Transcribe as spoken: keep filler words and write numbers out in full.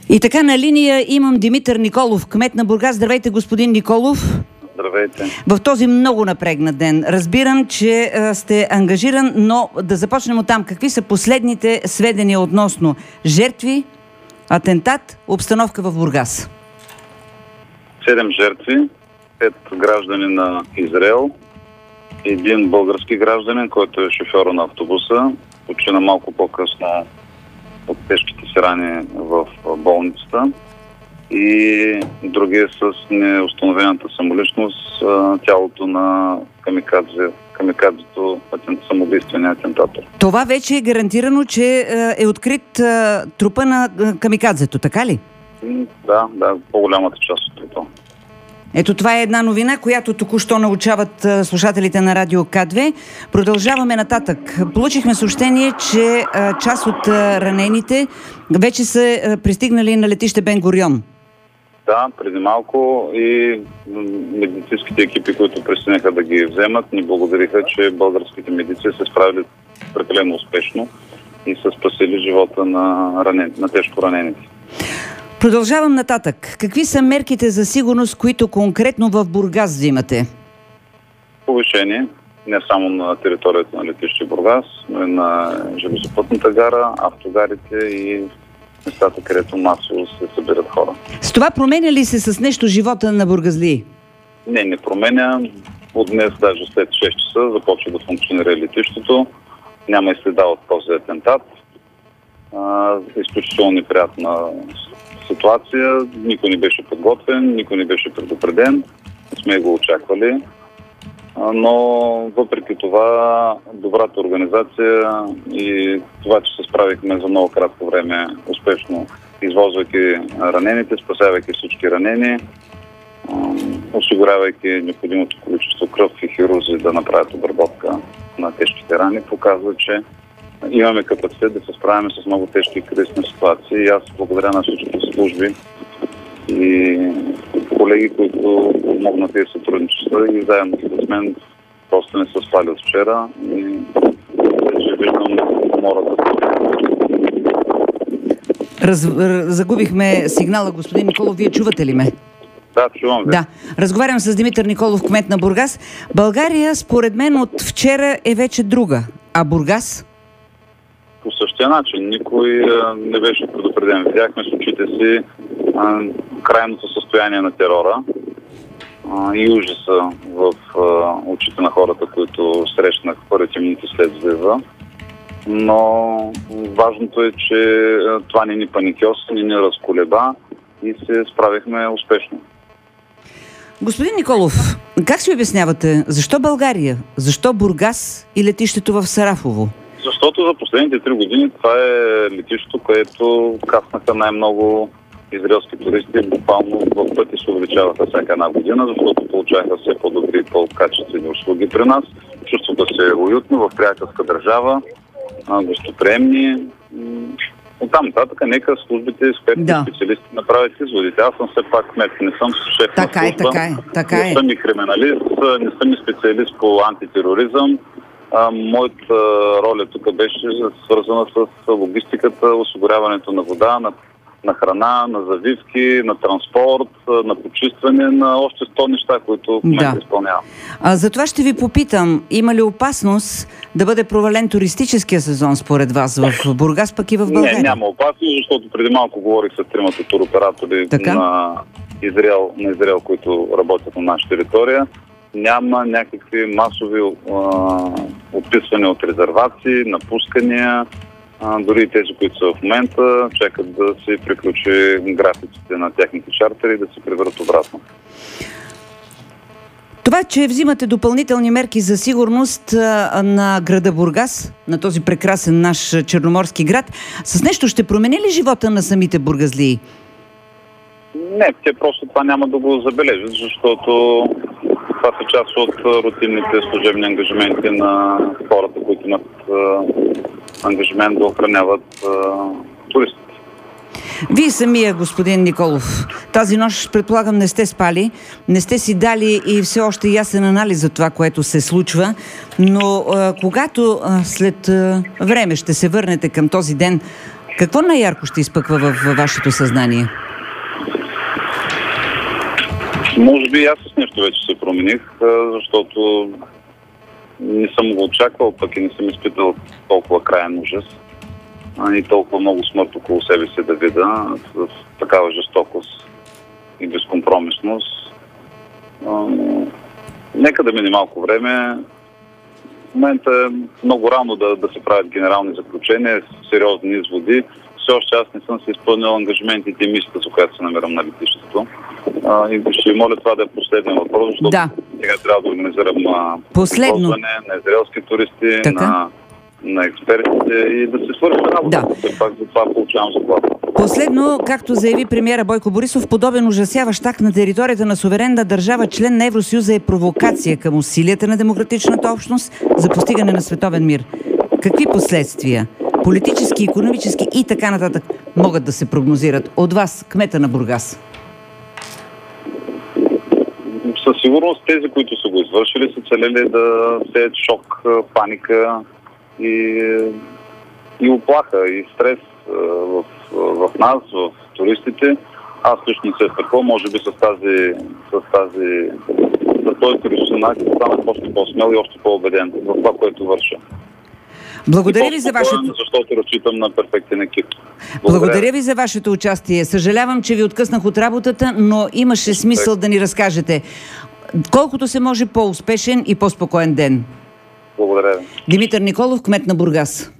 И така на линия имам Димитър Николов, кмет на Бургас. Здравейте, господин Николов. Здравейте. В този много напрегнат ден. Разбирам, че а, сте ангажиран, но да започнем от там. Какви са последните сведения относно жертви, атентат, обстановка в Бургас? Седем жертви, пет граждани на Израел, един български гражданин, който е шофьора на автобуса, почина малко по-късно от тежките си рани в болницата, и другия с неустановената самоличност, тялото на камикадзе, камикадзето, самоубийствения атентатор. Това вече е гарантирано, че е открит трупа на камикадзето, така ли? Да, да, по-голямата част от трупа. Ето това е една новина, която току-що научават слушателите на Радио К две. Продължаваме нататък. Получихме съобщение, че а, част от а, ранените вече са а, пристигнали на летище Бен Гурион. Да, преди малко и медицинските екипи, които пристигнаха да ги вземат, ни благодариха, че българските медици се справили прекалено успешно и са спасили живота на, ранен, на тежко ранените. Продължавам нататък. Какви са мерките за сигурност, които конкретно в Бургас взимате? Повишение, не само на територията на летище Бургас, но и на железопътната гара, автогарите и местата, където масово се събират хора. С това променя ли се с нещо живота на бургазлии? Не, не променя. От днес, даже след шест часа, започва да функционира летището. Няма и следа от този атентат. А, изключително неприятна ситуация. Никой не беше подготвен, никой не беше предупреден. Не сме го очаквали. А, но въпреки това, добрата организация и това, че се справихме за много кратко време успешно, извозвайки ранените, спасявайки всички ранени, осигурявайки необходимото количество кръв и хирурзи да направят обработка на тежките рани, показва, че имаме капацитет да се справяме с много тежки и кризисни ситуации. И аз благодаря на всички служби и колеги, които помогнаха и сътрудничества, и заедно с мен просто не са спали от вчера. И вече виждам умората. Раз... Загубихме сигнала, господин Николов. Вие чувате ли ме? Да, чувам ви. Да. Разговарям с Димитър Николов, кмет на Бургас. България, според мен, от вчера е вече друга. А Бургас? По същия начин. Никой а, не беше предупреден. Видяхме с очите си а, крайното състояние на терора а, и ужаса в а, очите на хората, които срещнах първите минути след взрива. Но важното е, че а, това не ни паникьоса, не ни разколеба и се справихме успешно. Господин Николов, как си обяснявате? Защо България? Защо Бургас и летището в Сарафово? Защото за последните три години това е летището, което кацнаха най-много израелски туристи. Буквално в пъти се увеличаваха всяка една година, защото получаваха все по-добри и по-качествени услуги при нас. Чувстваха се уютно в приятелска държава, гостоприемни. Оттам нататък нека службите, експертни да. специалисти направят изводите. Аз съм все пак кмет, не съм шеф така на е, служба, така е, така не съм и криминалист, не съм и специалист по антитероризъм. А, моята роля тук беше свързана с логистиката, осигуряването на вода, на, на храна, на завивки, на транспорт, на почистване, на още сто неща, които в момента да. изпълнявам. А, за това ще ви попитам, има ли опасност да бъде провален туристическия сезон според вас в Бургас, пък и в България? Не, няма опасност, защото преди малко говорих с тримата туроператори на Израел, на Израел, които работят на наша територия. Няма някакви масови а, отписвания от резервации, напускания. А, дори и тези, които са в момента, чакат да се приключи графиците на техните чартери и да се превърнат обратно. Това, че взимате допълнителни мерки за сигурност а, на града Бургас, на този прекрасен наш черноморски град, с нещо ще промени ли живота на самите бургазлии? Не, те просто това няма да го забележат, защото това са част от рутинните служебни ангажименти на хората, които имат а, ангажимент да охраняват а, туристите. Вие самия, господин Николов, тази нощ, предполагам, не сте спали, не сте си дали и все още ясен анализ за това, което се случва, но а, когато а, след а, време ще се върнете към този ден, Какво най-ярко ще изпъква в вашето съзнание? Може би аз с нещо вече се промених, защото не съм го очаквал, пък и не съм изпитал толкова краен ужас и толкова много смърт около себе си да видя в такава жестокост и безкомпромисност. Нека да мине малко време. В момента е много рано да, да се правят генерални заключения, сериозни изводи. Все още аз не съм се изпълнил ангажиментите и мисията, за която се намирам на летището. А, и ще ви моля това да е последния въпрос, защото да. сега трябва да организирам последно на израелски туристи, така? на, на експертите и да се свърши работа. Да. Все пак за това получавам заплата. Последно, както заяви премиера Бойко Борисов, подобен ужасяващ акт на територията на суверенна държава, член на Евросъюза, е провокация към усилията на демократичната общност за постигане на световен мир. Какви последствия, политически, икономически и така нататък, могат да се прогнозират от вас, кмета на Бургас? Със сигурност тези, които са го извършили, са целели да сеят шок, паника и, и оплаха, и стрес в, в нас, в туристите. Аз лично се страхувал, може би с тази, с тази, с този туристичен акт станах още по-смел и още по-убеден в това, което върша. Благодаря ви за вашето... Защото разчитам на перфектен екип. Благодаря. Благодаря ви за вашето участие. Съжалявам, че ви откъснах от работата, но имаше смисъл да ни разкажете. Колкото се може по-успешен и по-спокоен ден. Благодаря ви. Димитър Николов, кмет на Бургас.